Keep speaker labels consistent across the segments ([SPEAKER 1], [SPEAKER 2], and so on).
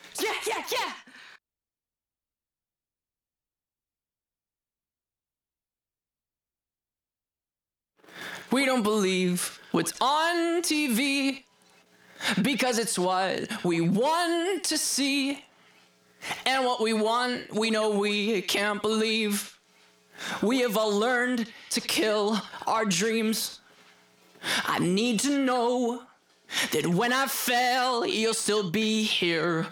[SPEAKER 1] Yeah, yeah, yeah. We don't believe what's on TV because it's what we want to see. And what we want, we know we can't believe. We have all learned to kill our dreams. I need to know that when I fail, you'll still be here.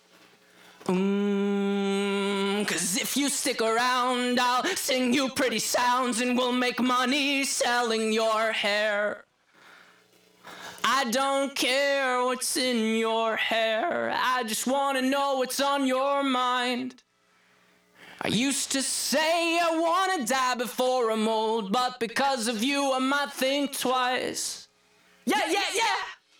[SPEAKER 1] Cause if you stick around, I'll sing you pretty sounds and we'll make money selling your hair. I don't care what's in your hair, I just wanna know what's on your mind. I used to say I wanna die before I'm old, but because of you I might think twice. Yeah, yeah, yeah!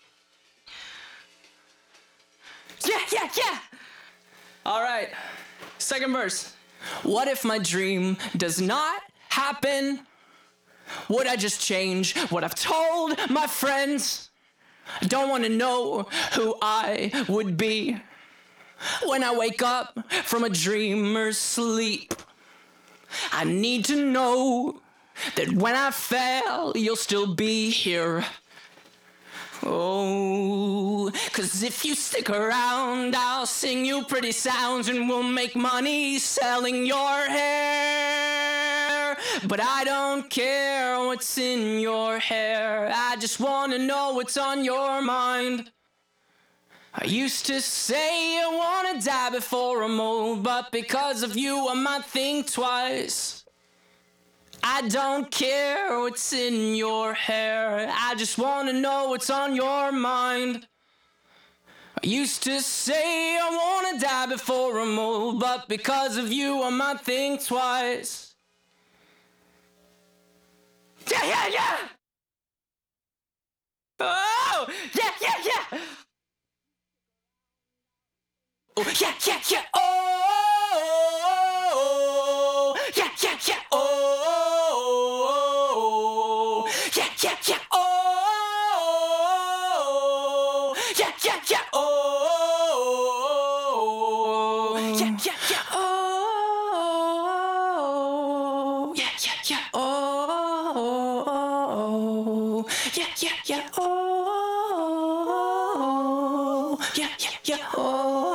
[SPEAKER 1] Yeah, yeah, yeah! Alright, second verse. What if my dream does not happen? Would I just change what I've told my friends? I don't want to know who I would be when I wake up from a dreamer's sleep. I need to know that when I fail, you'll still be here. Oh, cause if you stick around, I'll sing you pretty sounds and we'll make money selling your hair. But I don't care what's in your hair, I just wanna know what's on your mind. I used to say I wanna die before I'm old, but because of you I might think twice. I don't care what's in your hair, I just wanna know what's on your mind. I used to say I wanna die before I'm old, but because of you I might think twice. Yeah, yeah, yeah! Oh, yeah, yeah, yeah! Oh, yeah, yeah, yeah! Oh, yeah, yeah, yeah! Oh, yeah, yeah, yeah! Oh, yeah, yeah, yeah! Oh, yeah, yeah, yeah! Oh, yeah, yeah, yeah! Oh, yeah, yeah, yeah! Oh, yeah, yeah, yeah! Oh.